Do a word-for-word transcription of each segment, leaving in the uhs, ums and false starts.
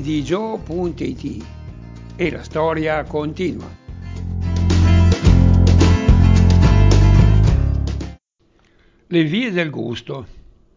di gio punto it e la storia continua. Le vie del gusto.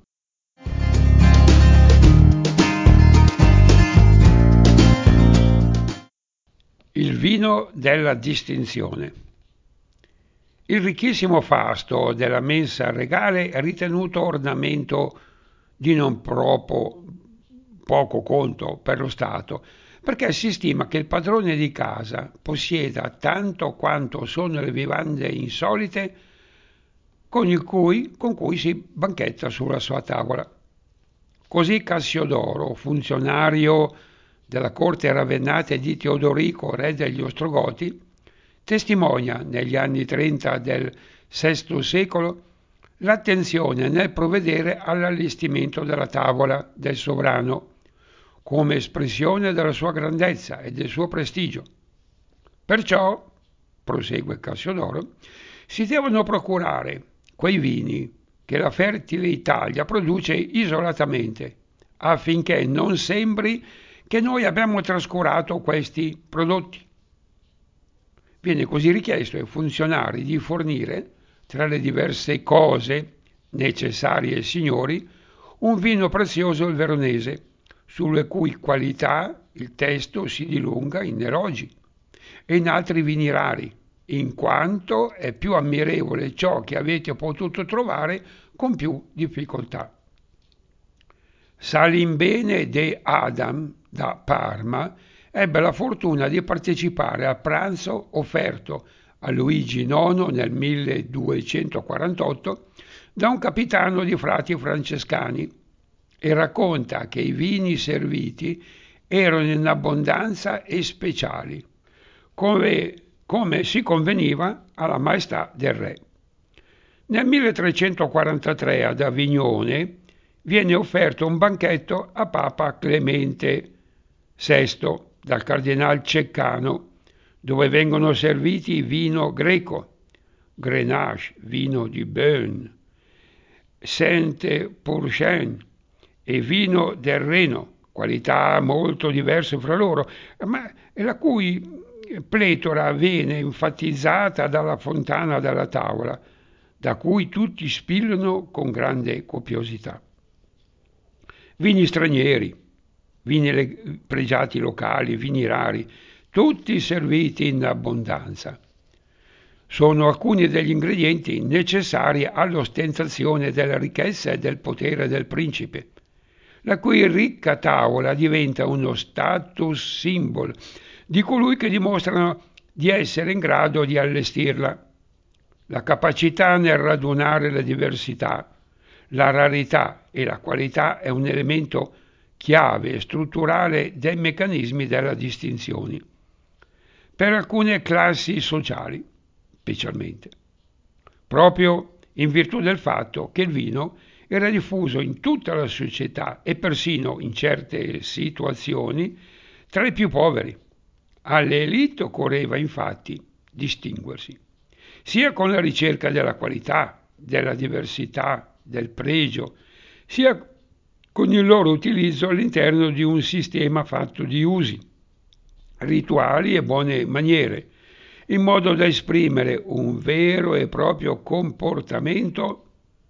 Il vino della distinzione. Il ricchissimo fasto della mensa regale è ritenuto ornamento di non proprio poco conto per lo Stato, perché si stima che il padrone di casa possieda tanto quanto sono le vivande insolite con, il cui, con cui si banchetta sulla sua tavola. Così Cassiodoro, funzionario della corte ravennate di Teodorico, re degli Ostrogoti, testimonia negli anni trenta del sesto secolo l'attenzione nel provvedere all'allestimento della tavola del sovrano, come espressione della sua grandezza e del suo prestigio. Perciò, prosegue Cassiodoro, si devono procurare quei vini che la fertile Italia produce isolatamente, affinché non sembri che noi abbiamo trascurato questi prodotti. Viene così richiesto ai funzionari di fornire, tra le diverse cose necessarie ai signori, un vino prezioso il veronese, sulle cui qualità il testo si dilunga in elogi, e in altri vini rari, in quanto è più ammirevole ciò che avete potuto trovare con più difficoltà. Salimbene de Adam, da Parma, ebbe la fortuna di partecipare al pranzo offerto a Luigi nono nel milleduecentoquarantotto da un capitano di frati francescani e racconta che i vini serviti erano in abbondanza e speciali, come, come si conveniva alla maestà del re. Nel milletrecentoquarantatré ad Avignone viene offerto un banchetto a Papa Clemente sesto dal cardinal Ceccano, dove vengono serviti vino greco, Grenache, vino di Beaune, Saint-Pourchain e vino del Reno, qualità molto diverse fra loro, ma la cui pletora viene enfatizzata dalla fontana della tavola, da cui tutti spillano con grande copiosità. Vini stranieri, vini pregiati locali, vini rari, tutti serviti in abbondanza. Sono alcuni degli ingredienti necessari all'ostentazione della ricchezza e del potere del principe, la cui ricca tavola diventa uno status symbol di colui che dimostrano di essere in grado di allestirla. La capacità nel radunare la diversità, la rarità e la qualità è un elemento chiave e strutturale dei meccanismi della distinzione, per alcune classi sociali specialmente, proprio in virtù del fatto che il vino era diffuso in tutta la società e persino in certe situazioni tra i più poveri. Alle elite occorreva infatti distinguersi, sia con la ricerca della qualità, della diversità, del pregio, sia con il loro utilizzo all'interno di un sistema fatto di usi, rituali e buone maniere, in modo da esprimere un vero e proprio comportamento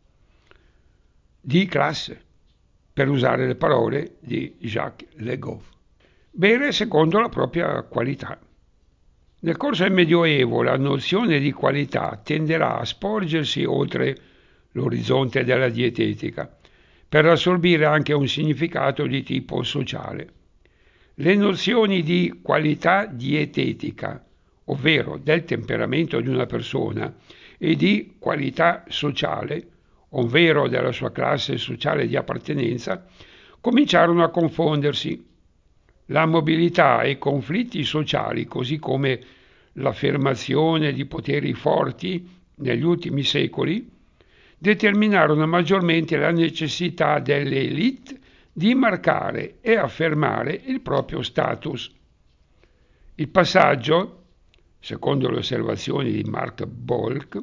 di classe, per usare le parole di Jacques Le Goff. Bere secondo la propria qualità. Nel corso del Medioevo la nozione di qualità tenderà a sporgersi oltre l'orizzonte della dietetica, per assorbire anche un significato di tipo sociale. Le nozioni di qualità dietetica, ovvero del temperamento di una persona, e di qualità sociale, ovvero della sua classe sociale di appartenenza, cominciarono a confondersi. La mobilità e i conflitti sociali, così come l'affermazione di poteri forti negli ultimi secoli, determinarono maggiormente la necessità delle élite di marcare e affermare il proprio status. Il passaggio, secondo le osservazioni di Mark Bolk,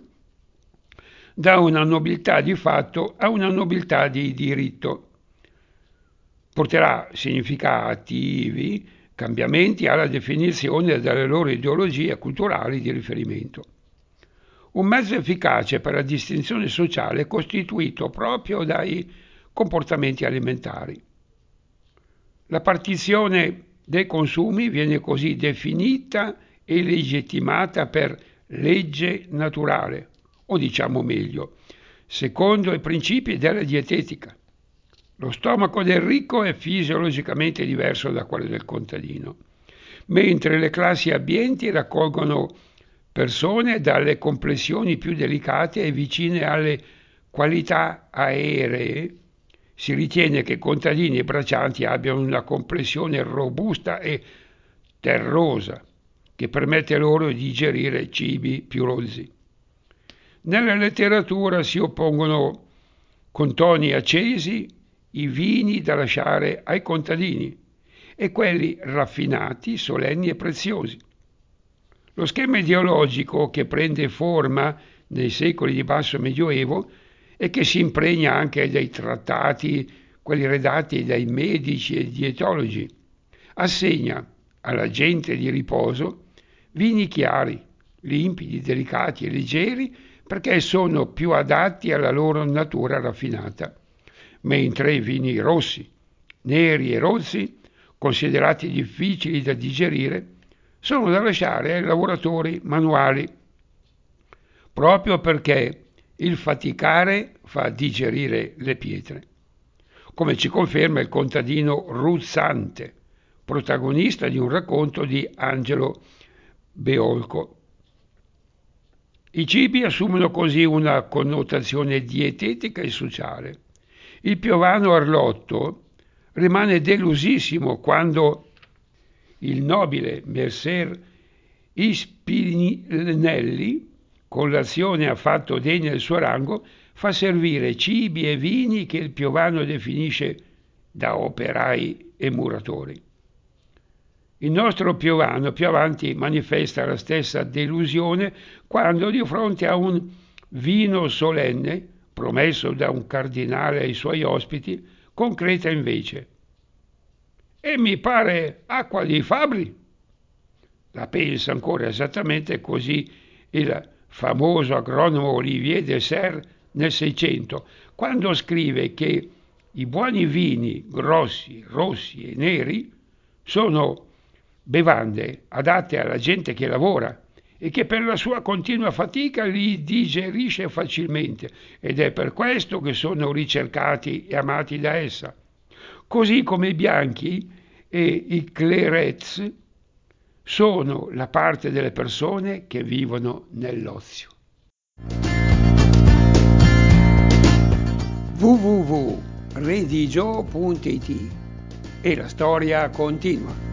da una nobiltà di fatto a una nobiltà di diritto, porterà significativi cambiamenti alla definizione delle loro ideologie culturali di riferimento. Un mezzo efficace per la distinzione sociale è costituito proprio dai comportamenti alimentari. La partizione dei consumi viene così definita e legittimata per legge naturale, o diciamo meglio, secondo i principi della dietetica. Lo stomaco del ricco è fisiologicamente diverso da quello del contadino, mentre le classi abbienti raccolgono persone dalle complessioni più delicate e vicine alle qualità aeree. Si ritiene che contadini e braccianti abbiano una complessione robusta e terrosa che permette loro di digerire cibi più rozzi. Nella letteratura si oppongono con toni accesi i vini da lasciare ai contadini e quelli raffinati, solenni e preziosi. Lo schema ideologico che prende forma nei secoli di basso medioevo e che si impregna anche dai trattati, quelli redatti dai medici e dietologi, assegna alla gente di riposo vini chiari, limpidi, delicati e leggeri perché sono più adatti alla loro natura raffinata, mentre i vini rossi, neri e rozzi, considerati difficili da digerire, sono da lasciare ai lavoratori manuali, proprio perché il faticare fa digerire le pietre, come ci conferma il contadino Ruzzante, protagonista di un racconto di Angelo Beolco. I cibi assumono così una connotazione dietetica e sociale. Il piovano Arlotto rimane delusissimo quando il nobile Messer Spinelli, con l'azione affatto degna del suo rango, fa servire cibi e vini che il piovano definisce da operai e muratori. Il nostro piovano più avanti manifesta la stessa delusione quando di fronte a un vino solenne promesso da un cardinale ai suoi ospiti concreta invece: e mi pare acqua di fabbri. La pensa ancora esattamente così il famoso agronomo Olivier de Serres nel Seicento, quando scrive che i buoni vini grossi, rossi e neri sono bevande adatte alla gente che lavora e che per la sua continua fatica li digerisce facilmente, ed è per questo che sono ricercati e amati da essa, così come i bianchi e i clarets sono la parte delle persone che vivono nell'ozio. w w w punto redigio punto it e la storia continua.